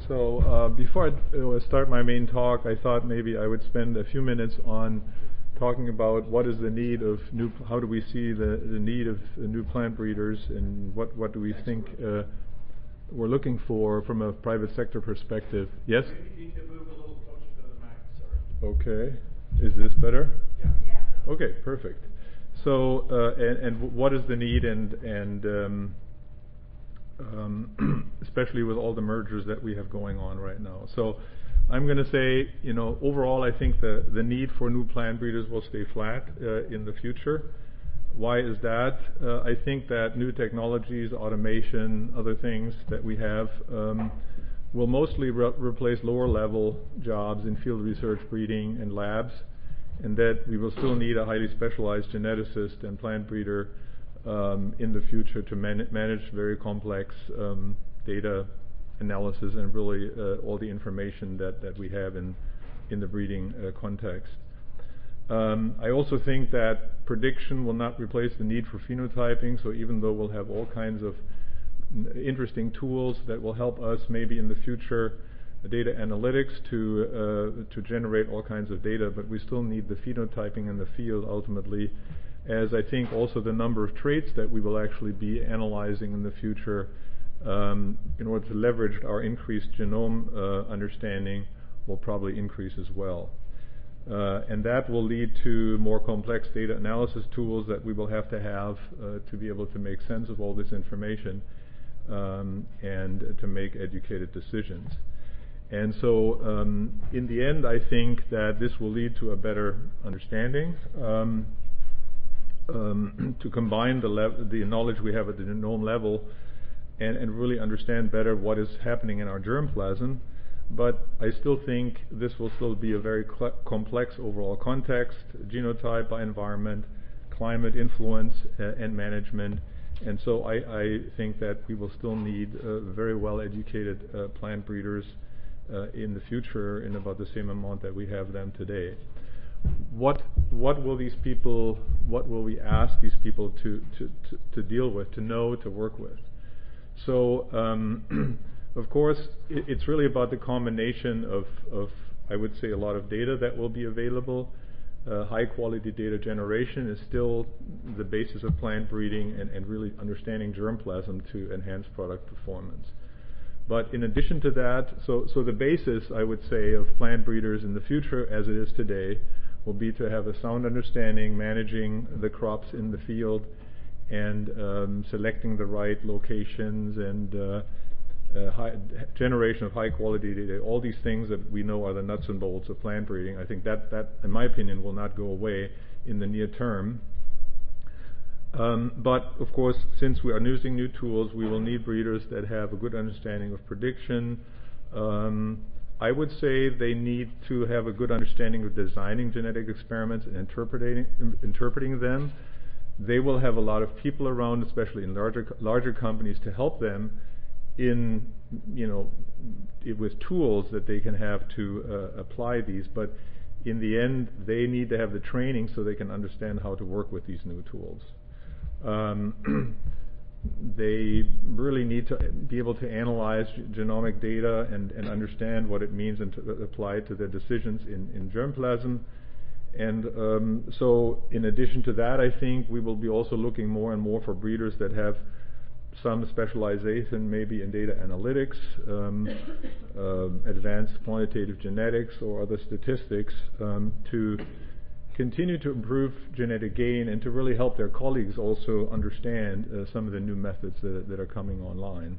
So before I start my main talk, I thought maybe I would spend a few minutes on talking about what is the need of how do we see the need of new plant breeders, and what do we think we're looking for from a private sector perspective. Yes? You need to move a little closer to the mic, sorry. Okay. Is this better? Yeah. Okay, perfect. So and what is the need, and especially with all the mergers that we have going on right now. So I'm going to say, overall I think the need for new plant breeders will stay flat in the future. Why is that? I think that new technologies, automation, other things that we have will mostly replace lower level jobs in field research, breeding, and labs, and that we will still need a highly specialized geneticist and plant breeder in the future to manage very complex data analysis and really all the information that we have in the breeding context. I also think that prediction will not replace the need for phenotyping, so even though we'll have all kinds of interesting tools that will help us maybe in the future, data analytics to generate all kinds of data, but we still need the phenotyping in the field ultimately, as I think also the number of traits that we will actually be analyzing in the future in order to leverage our increased genome understanding will probably increase as well. And that will lead to more complex data analysis tools that we will have to be able to make sense of all this information and to make educated decisions. And so in the end, I think that this will lead to a better understanding, to combine the knowledge we have at the genome level and really understand better what is happening in our germplasm. But I still think this will still be a very complex overall context, genotype by environment, climate influence, and management. And so I think that we will still need very well-educated plant breeders in the future in about the same amount that we have them today. What will we ask these people to deal with, to know, to work with? So of course it's really about the combination of I would say a lot of data that will be available. High quality data generation is still the basis of plant breeding and really understanding germplasm to enhance product performance. But in addition to that, so the basis, I would say, of plant breeders in the future, as it is today, will be to have a sound understanding, managing the crops in the field, and selecting the right locations, and generation of high quality data. All these things that we know are the nuts and bolts of plant breeding. I think that, in my opinion, will not go away in the near term. But of course, since we are using new tools, we will need breeders that have a good understanding of prediction. I would say they need to have a good understanding of designing genetic experiments and interpreting them. They will have a lot of people around, especially in larger companies, to help them in with tools that they can have to apply these. But in the end, they need to have the training so they can understand how to work with these new tools. They really need to be able to analyze genomic data and understand what it means and to apply it to their decisions in germplasm. And so in addition to that, I think we will be also looking more and more for breeders that have some specialization maybe in data analytics, advanced quantitative genetics or other statistics to continue to improve genetic gain and to really help their colleagues also understand some of the new methods that are coming online.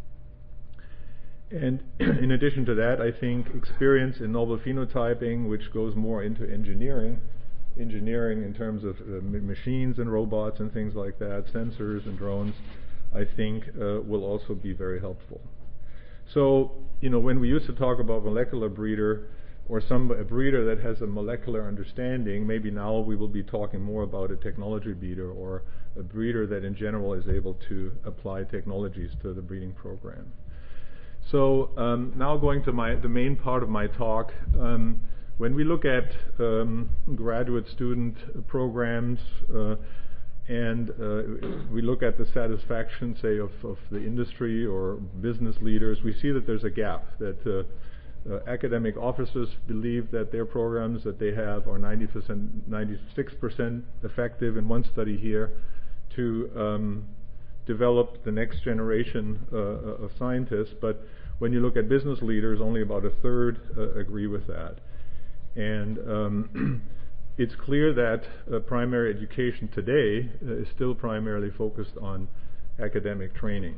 And in addition to that, I think experience in novel phenotyping, which goes more into engineering in terms of machines and robots and things like that, sensors and drones, I think will also be very helpful. So, when we used to talk about molecular breeder, or a breeder that has a molecular understanding, maybe now we will be talking more about a technology breeder, or a breeder that in general is able to apply technologies to the breeding program. So now going to the main part of my talk, when we look at graduate student programs, And we look at the satisfaction, say, of the industry or business leaders. We see that there's a gap, that academic officers believe that their programs that they have are 96% effective in one study here to develop the next generation of scientists. But when you look at business leaders, only about a third agree with that. And it's clear that primary education today is still primarily focused on academic training.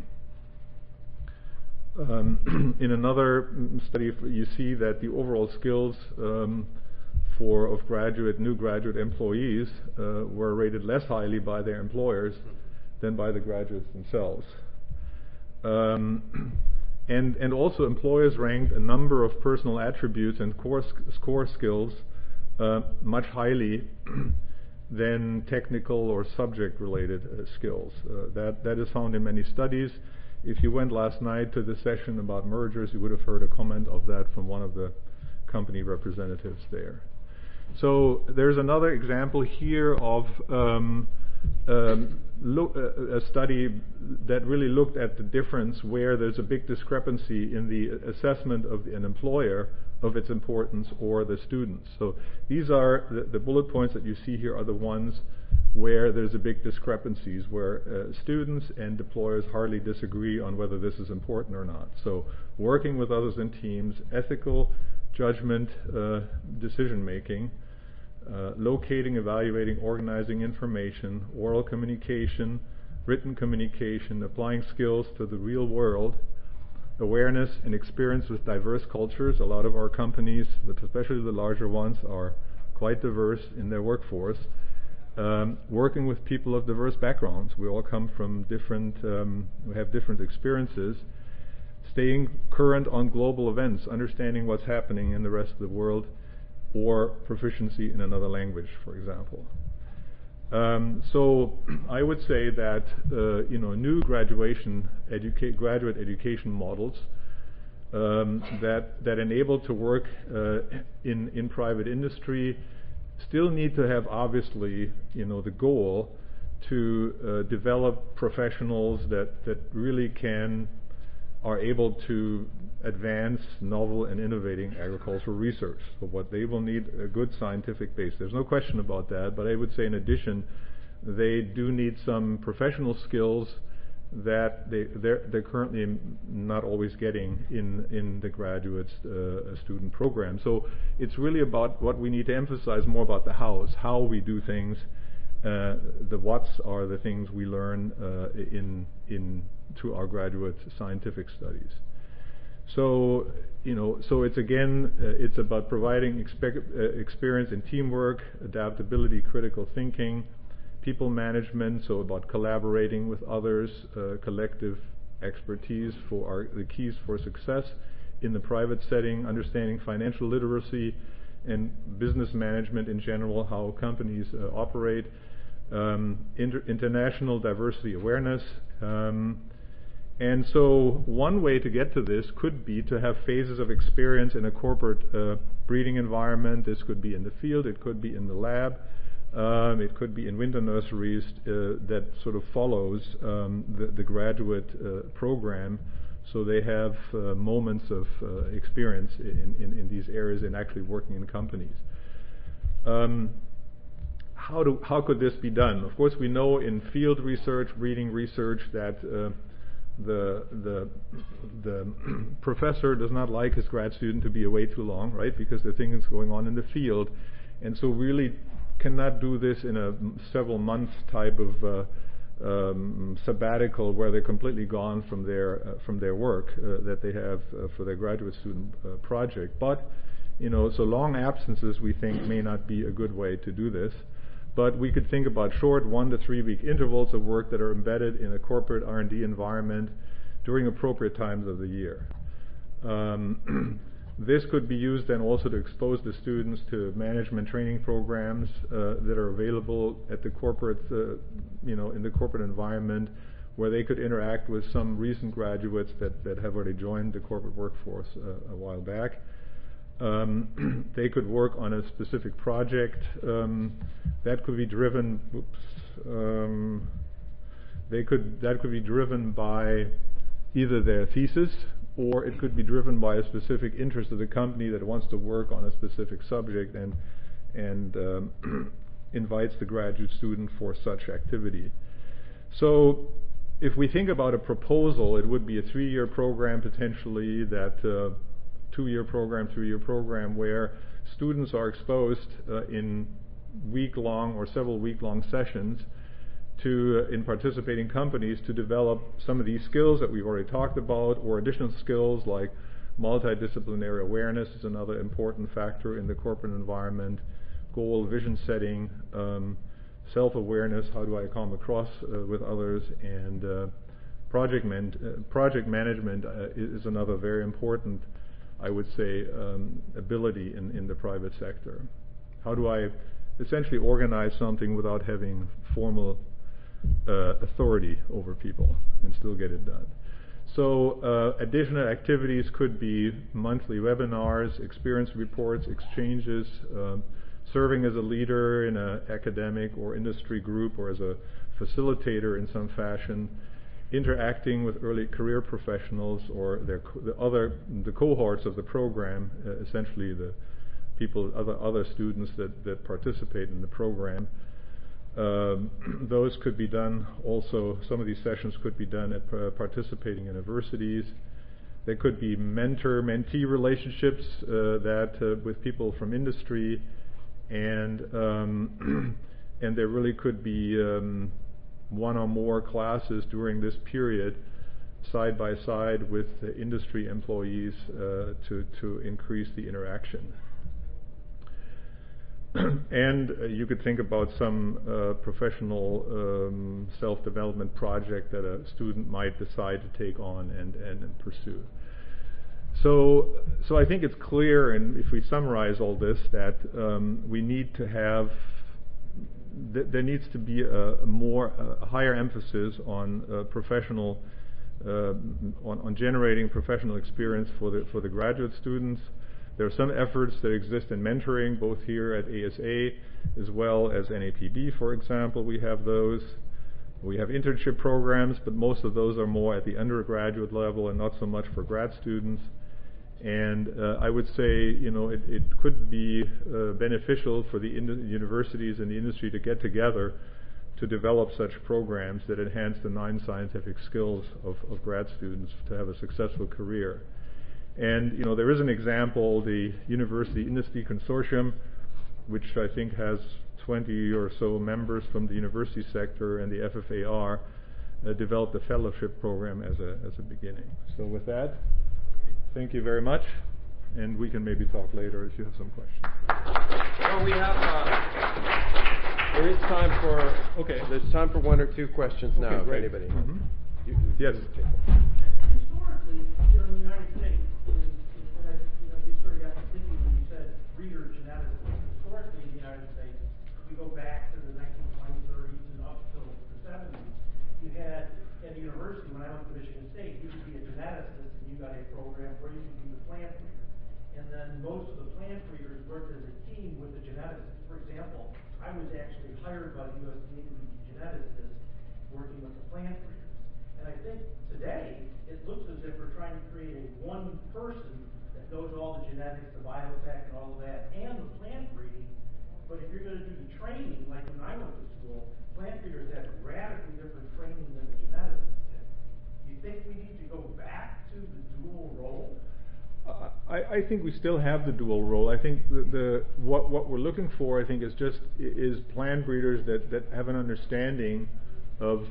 In another study, you see that the overall skills of new graduate employees were rated less highly by their employers than by the graduates themselves. And also employers ranked a number of personal attributes and core skills much highly than technical or subject-related skills. That is found in many studies. If you went last night to the session about mergers, you would have heard a comment of that from one of the company representatives there. So there's another example here of a study that really looked at the difference where there's a big discrepancy in the assessment of an employer of its importance or the students. So these are the bullet points that you see here are the ones where there's a big discrepancies, where students and employers hardly disagree on whether this is important or not. So working with others in teams, ethical judgment, decision making, locating, evaluating, organizing information, oral communication, written communication, applying skills to the real world, awareness and experience with diverse cultures. A lot of our companies, especially the larger ones, are quite diverse in their workforce. Working with people of diverse backgrounds. We all come from different, we have different experiences. Staying current on global events, understanding what's happening in the rest of the world, or proficiency in another language, for example. So I would say that new graduate education models that enable to work in private industry still need to have obviously the goal to develop professionals that really are able to advance novel and innovating agricultural research. So what they will need a good scientific base. There's no question about that, but I would say in addition, they do need some professional skills that they're currently not always getting in the graduate student program. So it's really about what we need to emphasize more about the hows, how we do things. The whats are the things we learn to our graduate scientific studies. So it's again, it's about providing experience in teamwork, adaptability, critical thinking, people management, so about collaborating with others, collective expertise the keys for success in the private setting, understanding financial literacy and business management in general, how companies operate, international diversity awareness. And so one way to get to this could be to have phases of experience in a corporate breeding environment. This could be in the field, it could be in the lab, it could be in winter nurseries that sort of follows the graduate program. So they have moments of experience in these areas and actually working in companies. How could this be done? Of course, we know in field research, breeding research, that the professor does not like his grad student to be away too long, right? Because the thing is going on in the field, and so really cannot do this in a several months type of sabbatical where they're completely gone from their work that they have for their graduate student project. But so long absences we think may not be a good way to do this. But we could think about short 1 to 3 week intervals of work that are embedded in a corporate R&D environment during appropriate times of the year. This could be used then also to expose the students to management training programs that are available at the corporate, in the corporate environment, where they could interact with some recent graduates that have already joined the corporate workforce a while back. They could work on a specific project that could be driven. That could be driven by either their thesis, or it could be driven by a specific interest of the company that wants to work on a specific subject and invites the graduate student for such activity. So if we think about a proposal, it would be a 3-year program potentially, that 2-year program, 3-year program, where students are exposed in week-long or several week-long sessions to, in participating companies, to develop some of these skills that we've already talked about, or additional skills like multidisciplinary awareness is another important factor in the corporate environment, goal, vision setting, self-awareness, how do I come across with others, and project management is another very important, I would say, ability in the private sector. How do I essentially organize something without having formal authority over people and still get it done? So additional activities could be monthly webinars, experience reports, exchanges, serving as a leader in an academic or industry group, or as a facilitator in some fashion, interacting with early career professionals or the cohorts of the program, essentially the people, other students that participate in the program. Those could be done also, some of these sessions could be done at participating universities. There could be mentor-mentee relationships with people from industry, and there really could be one or more classes during this period side by side with the industry employees to increase the interaction. And you could think about some professional self-development project that a student might decide to take on and pursue. So I think it's clear, and if we summarize all this, that we need to have, there needs to be a higher emphasis on professional, on generating professional experience for the graduate students. There are some efforts that exist in mentoring, both here at ASA as well as NAPB, for example. We have those. We have internship programs, but most of those are more at the undergraduate level and not so much for grad students. And I would say, it could be beneficial for the universities and the industry to get together to develop such programs that enhance the 9 scientific skills of grad students to have a successful career. And there is an example, the University Industry Consortium, which I think has 20 or so members from the university sector, and the FFAR developed a fellowship program as a beginning. So with that, thank you very much, and we can maybe talk later if you have some questions. Well, we have there is time for There's time for 1 or 2 questions now. Great. If anybody. Mm-hmm. Yes. Historically, in the United States, you sort of got me thinking when you said breeder genetics. Historically, in the United States, we go back to the 1920s, 30s, and up till the 70s. You had, at the university, when I went to Michigan State, you could be a geneticist, and you got a program where you could be the plant breeder. And then most of the plant breeders worked as a team with the geneticist. For example, I was actually hired by the USDA to be a geneticist working with the plant breeders. And I think today, it looks as if we're trying to create a one person that knows all the genetics, the biotech, and all of that, and the plant breeding. But if you're going to do the training, like when I went to school, plant breeders had radically different training than the geneticists did. Do you think we need to go back to the dual role? I think we still have the dual role. I think what we're looking for, I think, is plant breeders that have an understanding of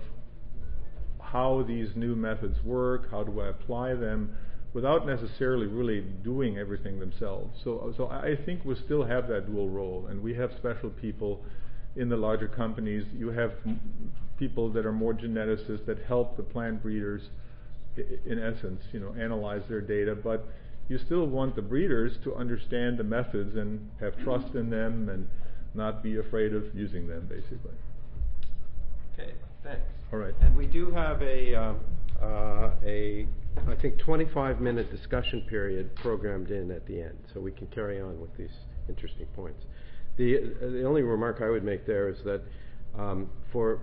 how these new methods work, how do I apply them, without necessarily really doing everything themselves. So I think we still have that dual role, and we have special people in the larger companies. You have people that are more geneticists that help the plant breeders, in essence, analyze their data, but you still want the breeders to understand the methods and have trust in them and not be afraid of using them, basically. Okay, thanks. All right. And we do have a I think 25-minute discussion period programmed in at the end, so we can carry on with these interesting points. The only remark I would make there is that for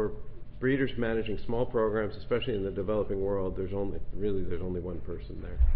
breeders managing small programs, especially in the developing world, there's only one person there.